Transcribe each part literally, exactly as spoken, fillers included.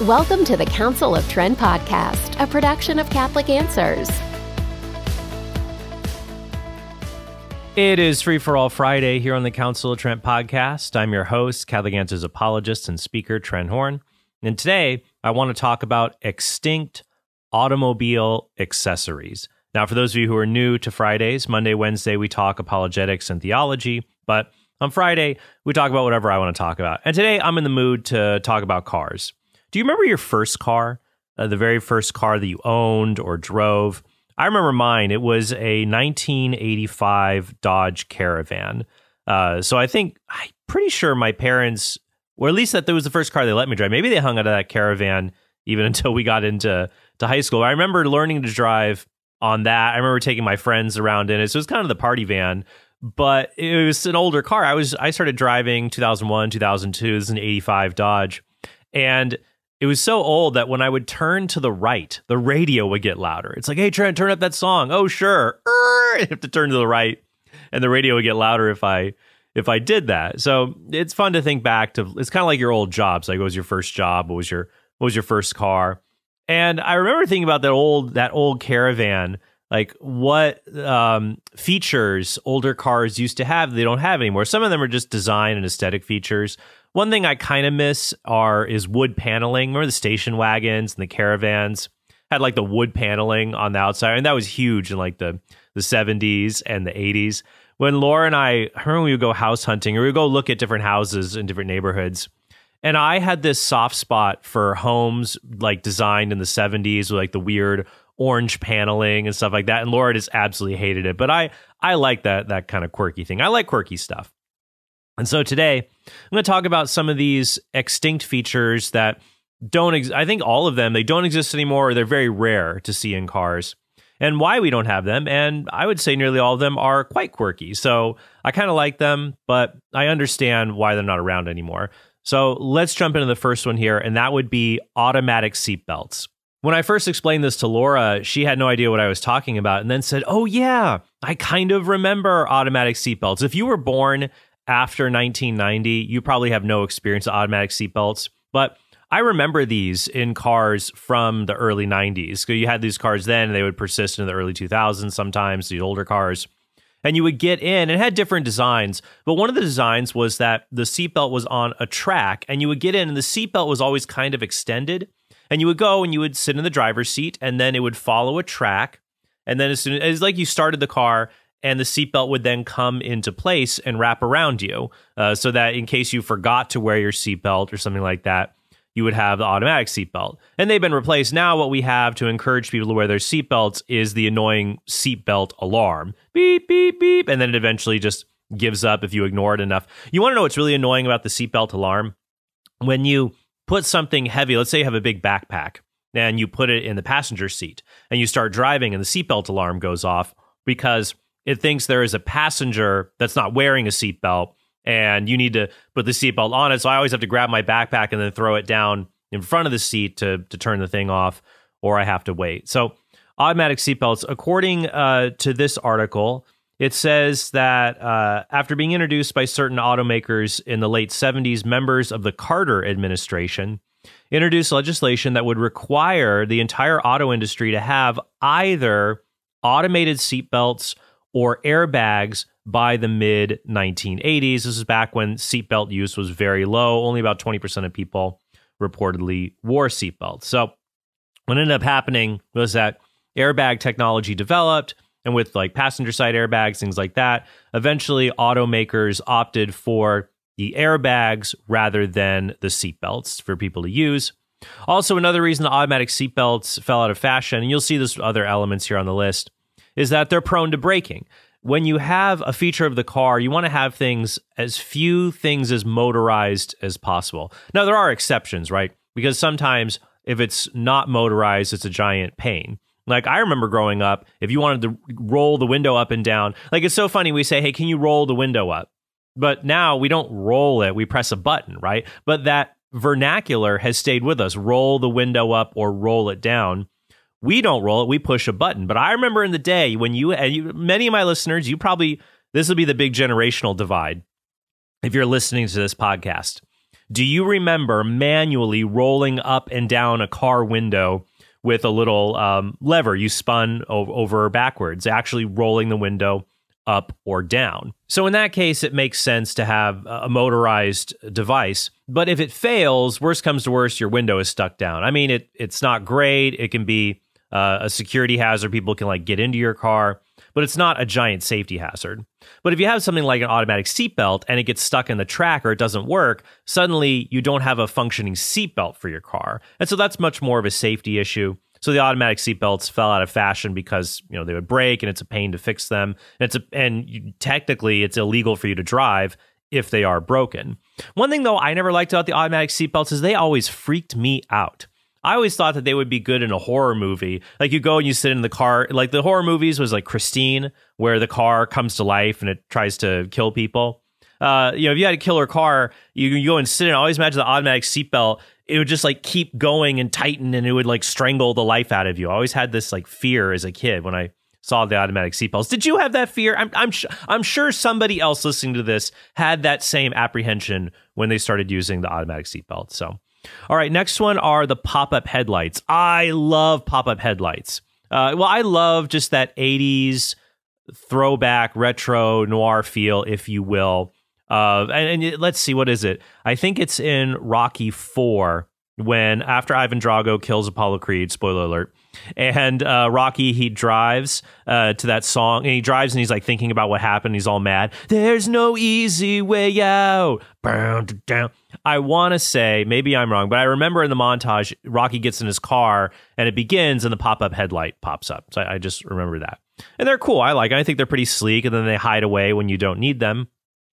Welcome to the Council of Trent podcast, a production of Catholic Answers. It is Free for All Friday here on the Council of Trent podcast. I'm your host, Catholic Answers apologist and speaker, Trent Horn. And today, I want to talk about extinct automobile accessories. Now, for those of you who are new to Fridays, Monday, Wednesday, we talk apologetics and theology. But on Friday, we talk about whatever I want to talk about. And today, I'm in the mood to talk about cars. Do you remember your first car, uh, the very first car that you owned or drove? I remember mine. It was a nineteen eighty-five Dodge Caravan. Uh, so I think, I'm pretty sure my parents, or at least that that was the first car they let me drive. Maybe they hung out of that Caravan even until we got into to high school. I remember learning to drive on that. I remember taking my friends around in it. So it was kind of the party van, but it was an older car. I was I started driving two thousand one, two thousand two. This is an eighty-five Dodge. And it was so old that when I would turn to the right, the radio would get louder. It's like, hey, Trent, turn up that song. Oh, sure. I have to turn to the right, and the radio would get louder if I if I did that. So it's fun to think back to. It's kind of like your old jobs. Like, what was your first job? What was your what was your first car? And I remember thinking about that old that old Caravan, like what um, features older cars used to have they don't have anymore. Some of them are just design and aesthetic features. One thing I kind of miss are is wood paneling. Remember the station wagons and the Caravans had like the wood paneling on the outside, and that was huge in like the the seventies and the eighties. When Laura and I, I remember we would go house hunting or we would go look at different houses in different neighborhoods. And I had this soft spot for homes like designed in the seventies with like the weird orange paneling and stuff like that. And Laura just absolutely hated it. But I I like that that kind of quirky thing. I like quirky stuff. And so today, I'm going to talk about some of these extinct features that don't, ex- I think all of them, they don't exist anymore, or they're very rare to see in cars, and why we don't have them. And I would say nearly all of them are quite quirky. So I kind of like them, but I understand why they're not around anymore. So let's jump into the first one here, and that would be automatic seatbelts. When I first explained this to Laura, she had no idea what I was talking about, and then said, oh yeah, I kind of remember automatic seatbelts. If you were born after nineteen ninety, you probably have no experience with automatic seatbelts, but I remember these in cars from the early nineties. So you had these cars then, and they would persist into the early two thousands sometimes, these older cars. And you would get in, and it had different designs, but one of the designs was that the seatbelt was on a track, and you would get in, and the seatbelt was always kind of extended, and you would go, and you would sit in the driver's seat, and then it would follow a track, and then as soon as, it's like you started the car, and the seatbelt would then come into place and wrap around you, uh, so that in case you forgot to wear your seatbelt or something like that, you would have the automatic seatbelt. And they've been replaced. Now what we have to encourage people to wear their seatbelts is the annoying seatbelt alarm. Beep, beep, beep. And then it eventually just gives up if you ignore it enough. You want to know what's really annoying about the seatbelt alarm? When you put something heavy, let's say you have a big backpack, and you put it in the passenger seat, and you start driving, and the seatbelt alarm goes off because it thinks there is a passenger that's not wearing a seatbelt, and you need to put the seatbelt on it. So I always have to grab my backpack and then throw it down in front of the seat to, to turn the thing off, or I have to wait. So automatic seatbelts, according uh, to this article, it says that uh, after being introduced by certain automakers in the late seventies, members of the Carter administration introduced legislation that would require the entire auto industry to have either automated seatbelts or airbags by the mid nineteen eighties. This is back when seatbelt use was very low. Only about twenty percent of people reportedly wore seatbelts. So what ended up happening was that airbag technology developed, and with like passenger side airbags, things like that, eventually automakers opted for the airbags rather than the seatbelts for people to use. Also, another reason the automatic seatbelts fell out of fashion, and you'll see this other elements here on the list, is that they're prone to braking. When you have a feature of the car, you want to have things, as few things as motorized as possible. Now, there are exceptions, right? Because sometimes if it's not motorized, it's a giant pain. Like, I remember growing up, if you wanted to roll the window up and down, like, it's so funny. We say, hey, can you roll the window up? But now we don't roll it. We press a button, right? But that vernacular has stayed with us. Roll the window up or roll it down. We don't roll it. We push a button. But I remember in the day when you, and you, many of my listeners, you probably, this will be the big generational divide if you're listening to this podcast. Do you remember manually rolling up and down a car window with a little um, lever you spun o- over or backwards, actually rolling the window up or down? So in that case, it makes sense to have a motorized device. But if it fails, worst comes to worst, your window is stuck down. I mean, it it's not great. It can be uh, a security hazard. People can like get into your car, but it's not a giant safety hazard. But if you have something like an automatic seatbelt and it gets stuck in the track or it doesn't work, suddenly you don't have a functioning seatbelt for your car. And so that's much more of a safety issue. So the automatic seatbelts fell out of fashion because, you know, they would break and it's a pain to fix them. And it's a, and you, technically it's illegal for you to drive if they are broken. One thing, though, I never liked about the automatic seatbelts is they always freaked me out. I always thought that they would be good in a horror movie. Like you go and you sit in the car, like the horror movies was like Christine, where the car comes to life and it tries to kill people. Uh, you know, if you had a killer car, you, you go and sit in. I always imagine the automatic seatbelt, it would just like keep going and tighten and it would like strangle the life out of you. I always had this like fear as a kid when I saw the automatic seatbelts. Did you have that fear? I'm I'm, sh- I'm sure somebody else listening to this had that same apprehension when they started using the automatic seatbelt. So, all right, next one are the pop-up headlights. I love pop-up headlights. Uh, well, I love just that eighties throwback retro noir feel, if you will. Uh, and, and let's see, what is it? I think it's in Rocky four when after Ivan Drago kills Apollo Creed, spoiler alert, and uh, Rocky, he drives uh, to that song, and he drives and he's like thinking about what happened. He's all mad. There's no easy way out. I want to say, maybe I'm wrong, but I remember in the montage, Rocky gets in his car and it begins and the pop-up headlight pops up. So I, I just remember that. And they're cool. I like it. I think they're pretty sleek, and then they hide away when you don't need them.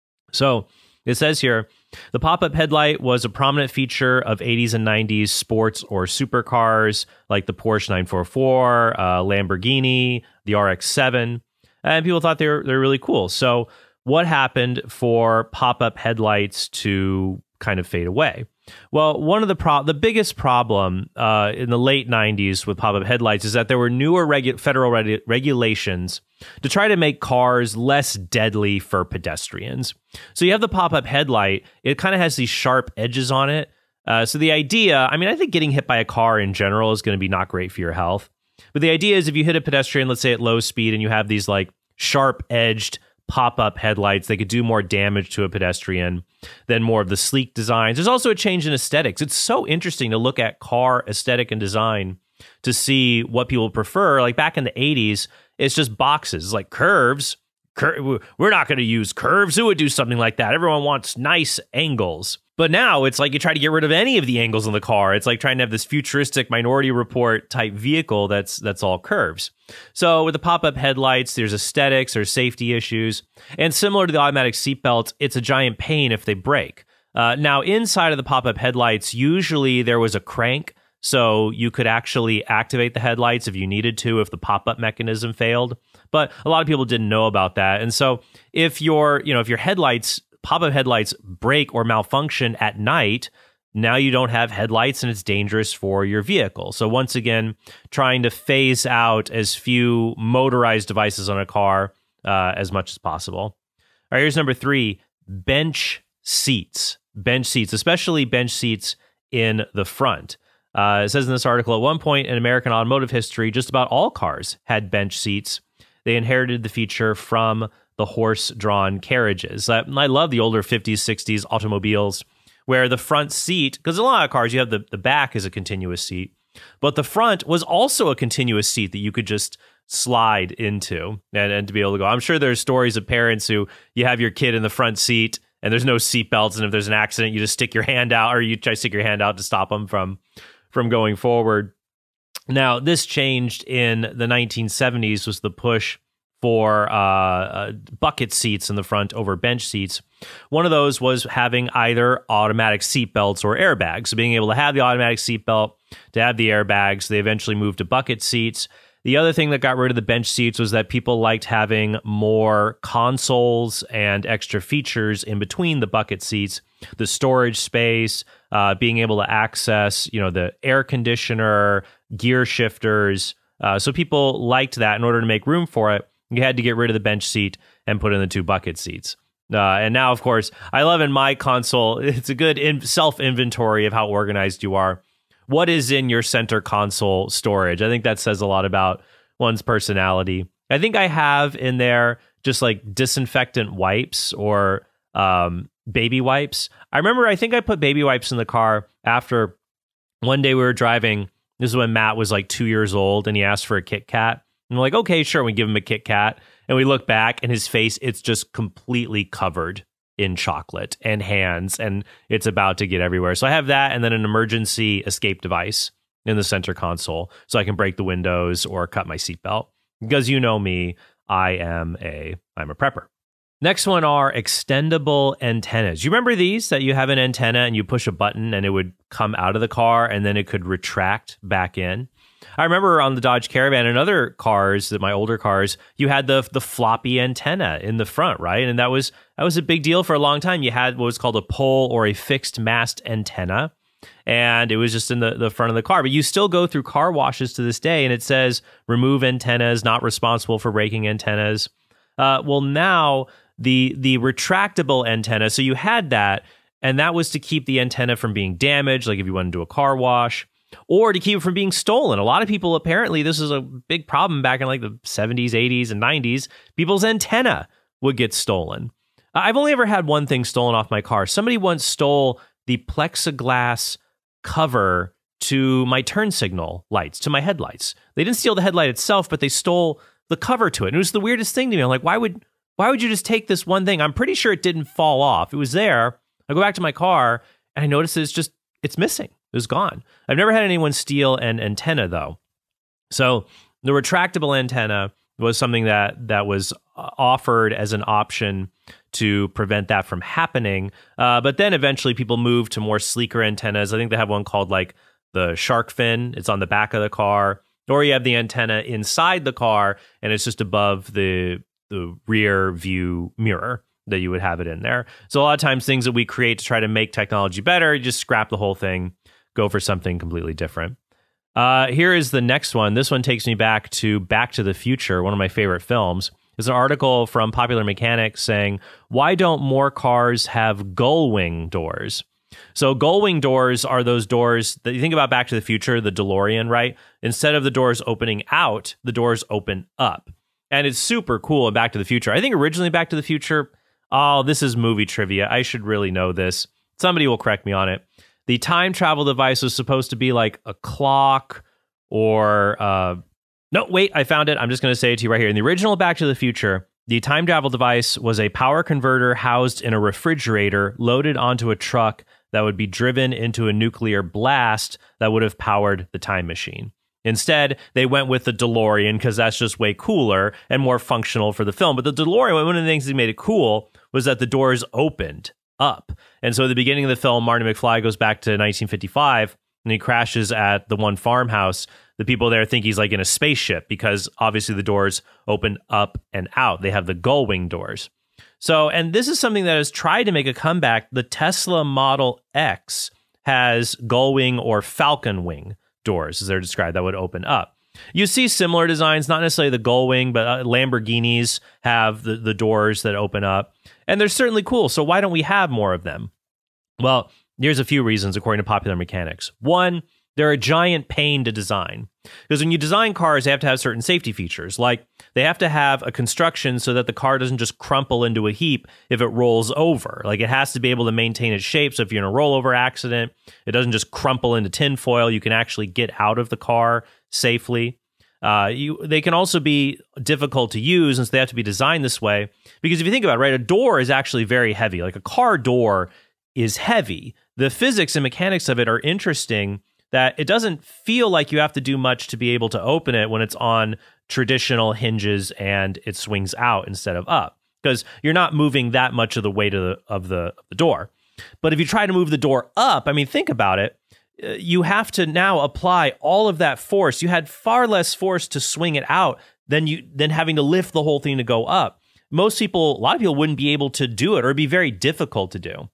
So it says here, the pop-up headlight was a prominent feature of eighties and nineties sports or supercars like the Porsche nine forty-four, uh, Lamborghini, the R X seven, and people thought they were they're really cool. So what happened for pop-up headlights to kind of fade away? Well, one of the pro- the biggest problem uh, in the late nineties with pop-up headlights is that there were newer regu- federal regu- regulations to try to make cars less deadly for pedestrians. So you have the pop-up headlight. It kind of has these sharp edges on it. Uh, so the idea, I mean, I think getting hit by a car in general is going to be not great for your health. But the idea is if you hit a pedestrian, let's say at low speed, and you have these like sharp-edged pop-up headlights, they could do more damage to a pedestrian than more of the sleek designs. There's also a change in aesthetics. It's so interesting to look at car aesthetic and design to see what people prefer. Like back in the eighties, it's just boxes, like curves. Cur- we're not going to use curves. Who would do something like that? Everyone wants nice angles. But now it's like you try to get rid of any of the angles in the car. It's like trying to have this futuristic Minority Report type vehicle that's that's all curves. So with the pop-up headlights, there's aesthetics, there's safety issues. And similar to the automatic seatbelts, it's a giant pain if they break. Uh, now, inside of the pop-up headlights, usually there was a crank, so you could actually activate the headlights if you needed to, if the pop-up mechanism failed. But a lot of people didn't know about that. And so if your, you know, if your headlights, pop-up headlights break or malfunction at night, now you don't have headlights and it's dangerous for your vehicle. So once again, trying to phase out as few motorized devices on a car uh, as much as possible. All right, here's number three, bench seats. Bench seats, especially bench seats in the front. Uh, it says in this article, at one point in American automotive history, just about all cars had bench seats. They inherited the feature from the horse-drawn carriages. I, I love the older fifties, sixties automobiles where the front seat, because a lot of cars, you have the, the back is a continuous seat, but the front was also a continuous seat that you could just slide into and, and to be able to go. I'm sure there's stories of parents who you have your kid in the front seat and there's no seat belts, and if there's an accident, you just stick your hand out, or you try to stick your hand out to stop them from, from going forward. Now, this changed in the nineteen seventies, was the push for uh, uh, bucket seats in the front over bench seats. One of those was having either automatic seatbelts or airbags. So being able to have the automatic seatbelt, to have the airbags. They eventually moved to bucket seats. The other thing that got rid of the bench seats was that people liked having more consoles and extra features in between the bucket seats, the storage space, uh, being able to access, you know, the air conditioner, gear shifters. Uh, so people liked that. In order to make room for it, you had to get rid of the bench seat and put in the two bucket seats. Uh, and now, of course, I love in my console, it's a good in- self-inventory of how organized you are. What is in your center console storage? I think that says a lot about one's personality. I think I have in there just like disinfectant wipes or um, baby wipes. I remember I think I put baby wipes in the car after one day we were driving. This is when Matt was like two years old and he asked for a Kit Kat. And we're like, okay, sure. We give him a Kit Kat. And we look back and his face, it's just completely covered in chocolate and hands, and it's about to get everywhere. So I have that and then an emergency escape device in the center console so I can break the windows or cut my seatbelt. Because you know me, I am a I'm a prepper. Next one are extendable antennas. You remember these, that you have an antenna and you push a button and it would come out of the car and then it could retract back in? I remember on the Dodge Caravan and other cars, that my older cars, you had the the floppy antenna in the front, right? And that was that was a big deal for a long time. You had what was called a pole or a fixed mast antenna, and it was just in the, the front of the car. But you still go through car washes to this day, and it says remove antennas, not responsible for breaking antennas. Uh, well, now the the retractable antenna, so you had that, and that was to keep the antenna from being damaged, like if you went into a car wash, or to keep it from being stolen. A lot of people, apparently, this is a big problem back in like the seventies, eighties, and nineties. People's antenna would get stolen. I've only ever had one thing stolen off my car. Somebody once stole the plexiglass cover to my turn signal lights, to my headlights. They didn't steal the headlight itself, but they stole the cover to it. And it was the weirdest thing to me. I'm like, why would why would you just take this one thing? I'm pretty sure it didn't fall off. It was there. I go back to my car and I notice it's just, it's missing. It was gone. I've never had anyone steal an antenna, though. So the retractable antenna was something that that was offered as an option to prevent that from happening. Uh, but then eventually people moved to more sleeker antennas. I think they have one called like the shark fin. It's on the back of the car. Or you have the antenna inside the car, and it's just above the the rear view mirror that you would have it in there. So a lot of times things that we create to try to make technology better, you just scrap the whole thing, go for something completely different. Uh, here is the next one. This one takes me back to Back to the Future, one of my favorite films. There's an article from Popular Mechanics saying, why don't more cars have gull wing doors? So gull wing doors are those doors that you think about Back to the Future, the DeLorean, right? Instead of the doors opening out, the doors open up. And it's super cool in Back to the Future. I think originally Back to the Future, oh, this is movie trivia. I should really know this. Somebody will correct me on it. The time travel device was supposed to be like a clock or... Uh, no, wait, I found it. I'm just going to say it to you right here. In the original Back to the Future, the time travel device was a power converter housed in a refrigerator loaded onto a truck that would be driven into a nuclear blast that would have powered the time machine. Instead, they went with the DeLorean because that's just way cooler and more functional for the film. But the DeLorean, one of the things that made it cool was that the doors opened up. And so at the beginning of the film, Marty McFly goes back to nineteen fifty-five and he crashes at the one farmhouse. The people there think he's like in a spaceship because obviously the doors open up and out. They have the gull wing doors. So, and this is something that has tried to make a comeback. The Tesla Model X has gull wing or falcon wing doors, as they're described, that would open up. You see similar designs, not necessarily the gull wing, but uh, Lamborghinis have the, the doors that open up. And they're certainly cool. So why don't we have more of them? Well, here's a few reasons, according to Popular Mechanics. One, they're a giant pain to design. Because when you design cars, they have to have certain safety features. Like they have to have a construction so that the car doesn't just crumple into a heap if it rolls over. Like it has to be able to maintain its shape. So if you're in a rollover accident, it doesn't just crumple into tinfoil. You can actually get out of the car safely. Uh, you, they can also be difficult to use, and so they have to be designed this way. Because if you think about it, right, a door is actually very heavy. Like a car door is heavy. The physics and mechanics of it are interesting, that it doesn't feel like you have to do much to be able to open it when it's on traditional hinges and it swings out instead of up, because you're not moving that much of the weight of the, of the, of the door. But if you try to move the door up, I mean, think about it. You have to now apply all of that force. You had far less force to swing it out than you than having to lift the whole thing to go up. Most people, a lot of people wouldn't be able to do it, or it'd be very difficult to do.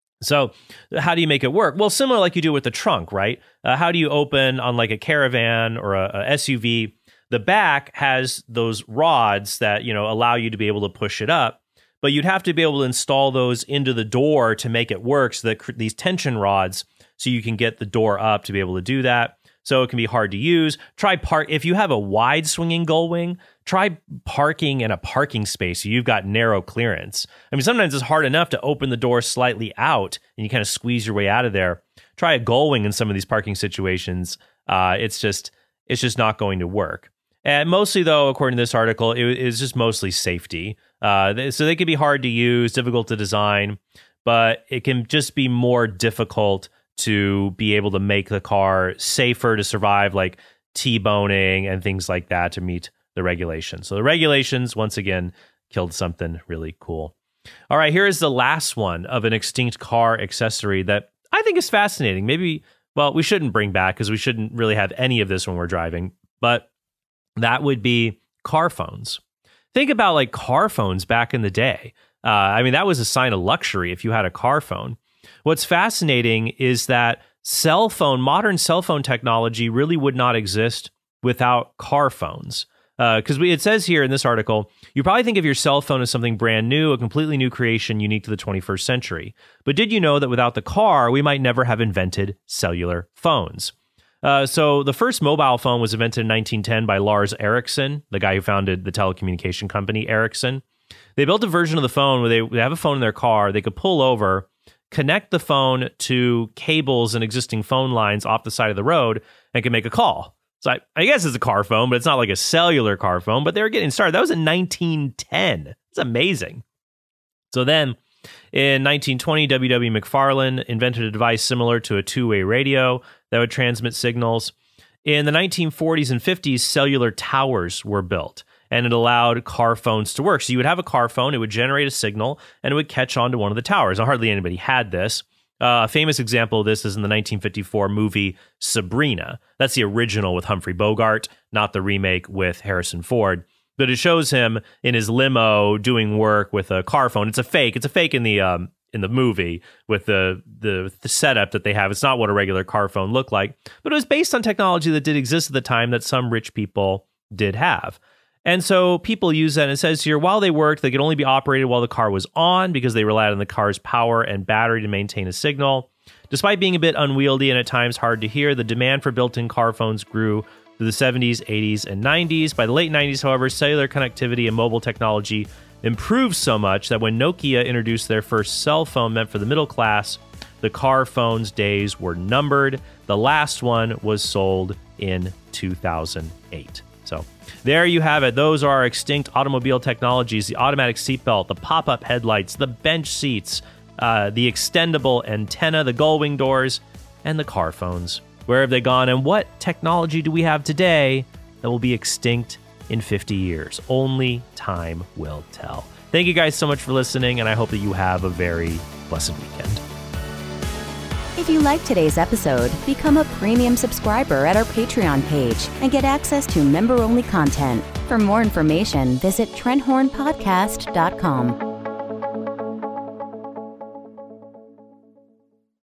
So how do you make it work? Well, similar like you do with the trunk, right? Uh, how do you open on like a Caravan or a, a S U V? The back has those rods that, you know, allow you to be able to push it up. but you'd have to be able to install those into the door to make it work, so that cr- these tension rods, so you can get the door up to be able to do that. So it can be hard to use. Try park if you have a wide swinging gull wing, try parking in a parking space. So you've got narrow clearance. I mean, sometimes it's hard enough to open the door slightly out and you kind of squeeze your way out of there. Try a gull wing in some of these parking situations. Uh, it's just it's just not going to work. And mostly, though, according to this article, it is just mostly safety. Uh, so they can be hard to use, difficult to design, but it can just be more difficult to be able to make the car safer to survive, like T-boning and things like that, to meet the regulations. So the regulations, once again, killed something really cool. All right, here is the last one of an extinct car accessory that I think is fascinating. Maybe, well, we shouldn't bring back because we shouldn't really have any of this when we're driving, but that would be car phones. Think about like car phones back in the day. Uh, I mean, that was a sign of luxury if you had a car phone. What's fascinating is that cell phone, modern cell phone technology really would not exist without car phones. Because uh, it says here in this article, you probably think of your cell phone as something brand new, a completely new creation unique to the twenty-first century. But did you know that without the car, we might never have invented cellular phones? Uh, so the first mobile phone was invented in nineteen ten by Lars Ericsson, the guy who founded the telecommunication company Ericsson. They built a version of the phone where they, they have a phone in their car. They could pull over, connect the phone to cables and existing phone lines off the side of the road, and can make a call. So I, I guess it's a car phone, but it's not like a cellular car phone, but they were getting started. That was in nineteen ten. It's amazing. So then in nineteen twenty, W W McFarlane invented a device similar to a two-way radio that would transmit signals. In the nineteen forties and fifties, cellular towers were built, and it allowed car phones to work. So you would have a car phone, it would generate a signal, and it would catch onto one of the towers. Now, hardly anybody had this. Uh, a famous example of this is in the nineteen fifty-four movie Sabrina. That's the original with Humphrey Bogart, not the remake with Harrison Ford. But it shows him in his limo doing work with a car phone. It's a fake. It's a fake in the um, in the movie with the, the the setup that they have. It's not what a regular car phone looked like, but it was based on technology that did exist at the time that some rich people did have. And so people use that, and it says here, while they worked, they could only be operated while the car was on because they relied on the car's power and battery to maintain a signal. Despite being a bit unwieldy and at times hard to hear, the demand for built-in car phones grew through the seventies, eighties, and nineties. By the late nineties, however, cellular connectivity and mobile technology improved so much that when Nokia introduced their first cell phone meant for the middle class, the car phone's days were numbered. The last one was sold in two thousand eight. So there you have it. Those are our extinct automobile technologies: the automatic seatbelt, the pop-up headlights, the bench seats, uh, the extendable antenna, the gull-wing doors, and the car phones. Where have they gone, and what technology do we have today that will be extinct in fifty years? Only time will tell. Thank you guys so much for listening, and I hope that you have a very blessed weekend. If you like today's episode, become a premium subscriber at our Patreon page and get access to member-only content. For more information, visit trent horn podcast dot com.